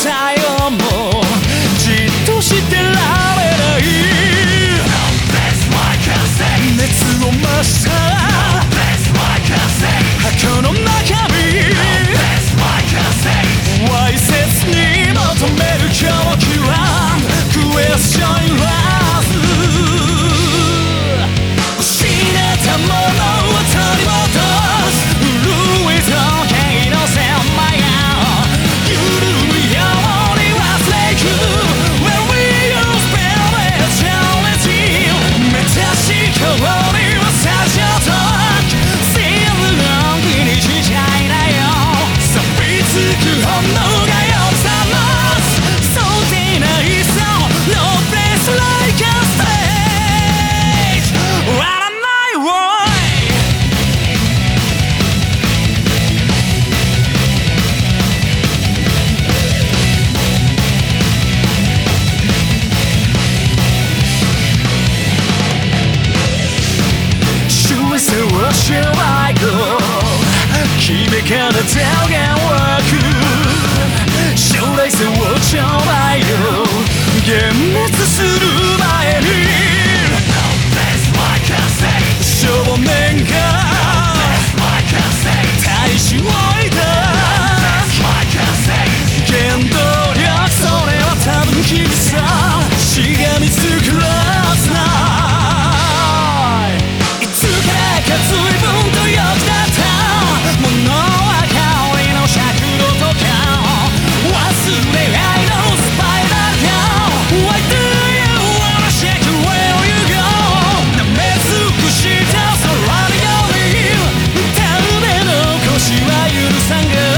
さよもじっとしてられない熱を増した箱の中身わいせつに求める狂気はクエスチョンラズ失ったものを取り戻す古い時計の千枚が緩いように忘れいく When we all spend eternity めたし香りは最初とシールの気にしちゃいなよ錆びつく本能がよさます想定内さ No place like a stage 割らないわ幸せをしないと君から手が湧く将来性をちょうだいよ幻滅する前に少年が大志を抱いた原動力それは多分君さしがみつくらずないいつからか随分と良くなった物は香りの尺度とか忘れ合いのスパイラルか Why do you wanna shake where you go 舐め尽くした空のように手で残しは許さんが